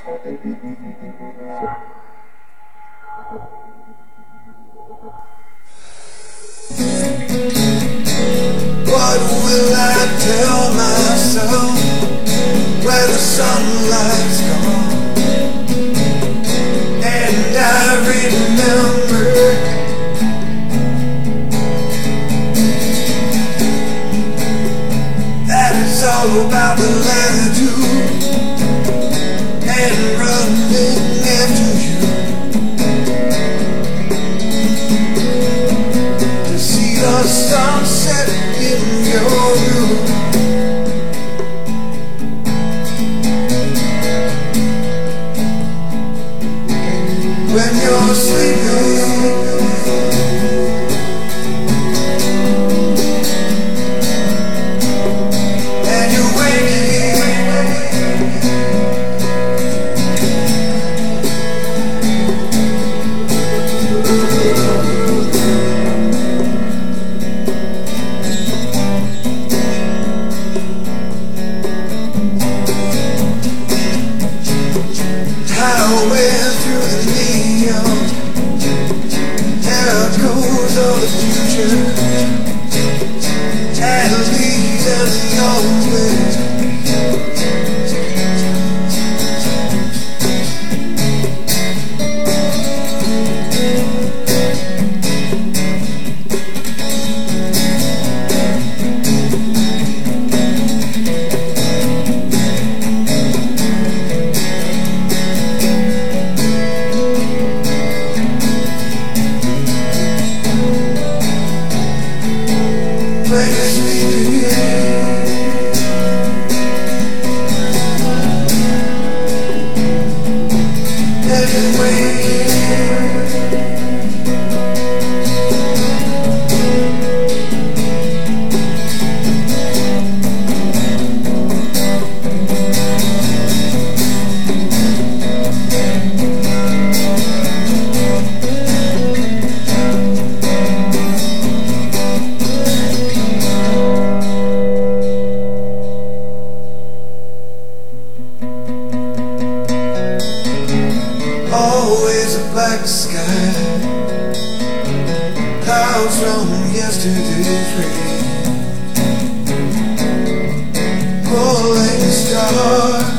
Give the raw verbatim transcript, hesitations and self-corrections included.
What will I tell myself when the sunlight's gone and I remember that it's all about the latitude and running after you to see the sunset in your room. When you're sleeping and you're waking, highway through the neon, echoes of the future, and leaves as the old ways. Always a black sky, clouds from yesterday's rain, pulling stars